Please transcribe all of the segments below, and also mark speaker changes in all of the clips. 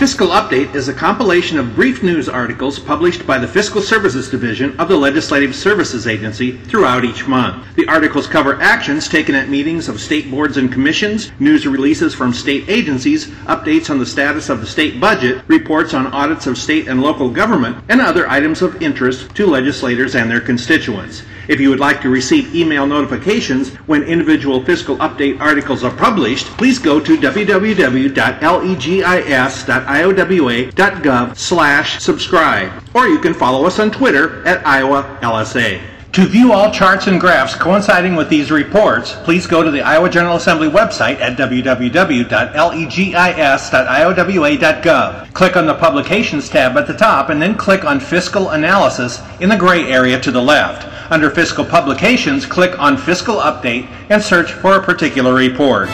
Speaker 1: Fiscal Update is a compilation of brief news articles published by the Fiscal Services Division of the Legislative Services Agency throughout each month. The articles cover actions taken at meetings of state boards and commissions, news releases from state agencies, updates on the status of the state budget, reports on audits of state and local government, and other items of interest to legislators and their constituents. If you would like to receive email notifications when individual Fiscal Update articles are published, please go to www.legis.iowa.gov/subscribe, or you can follow us on Twitter at @IowaLSA. To view all charts and graphs coinciding with these reports, please go to the Iowa General Assembly website at www.legis.iowa.gov. Click on the Publications tab at the top and then click on Fiscal Analysis in the gray area to the left. Under Fiscal Publications, click on Fiscal Update and search for a particular report.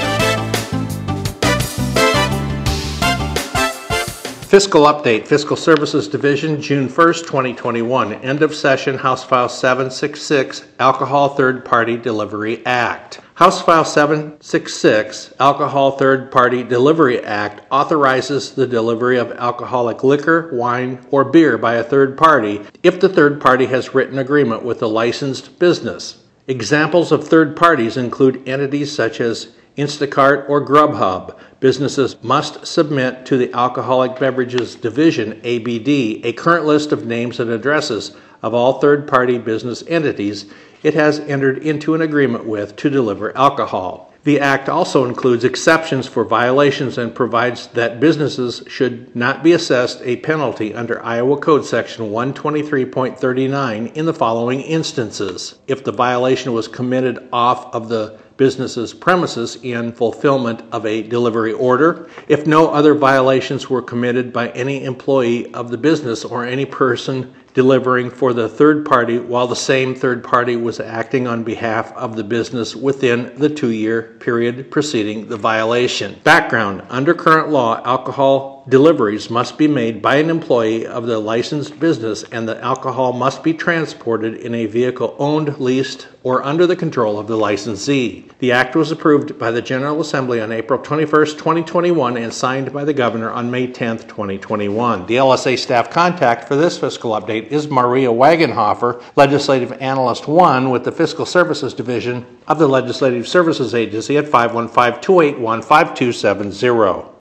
Speaker 1: Fiscal Update, Fiscal Services Division, June 1st, 2021. End of session, House File 766, Alcohol Third Party Delivery Act. House File 766, Alcohol Third Party Delivery Act, authorizes the delivery of alcoholic liquor, wine, or beer by a third party if the third party has written agreement with a licensed business. Examples of third parties include entities such as Instacart or Grubhub. Businesses must submit to the Alcoholic Beverages Division, ABD, a current list of names and addresses of all third-party business entities it has entered into an agreement with to deliver alcohol. The Act also includes exceptions for violations and provides that businesses should not be assessed a penalty under Iowa Code Section 123.39 in the following instances: if the violation was committed off of the business's premises in fulfillment of a delivery order, if no other violations were committed by any employee of the business or any person delivering for the third party while the same third party was acting on behalf of the business within the 2-year period preceding the violation. Background: under current law, alcohol deliveries must be made by an employee of the licensed business, and the alcohol must be transported in a vehicle owned, leased, or under the control of the licensee. The Act was approved by the General Assembly on April 21st, 2021, and signed by the Governor on May 10th, 2021. The LSA staff contact for this fiscal update is Maria Wagenhofer, Legislative Analyst 1 with the Fiscal Services Division of the Legislative Services Agency at 515-281-5270.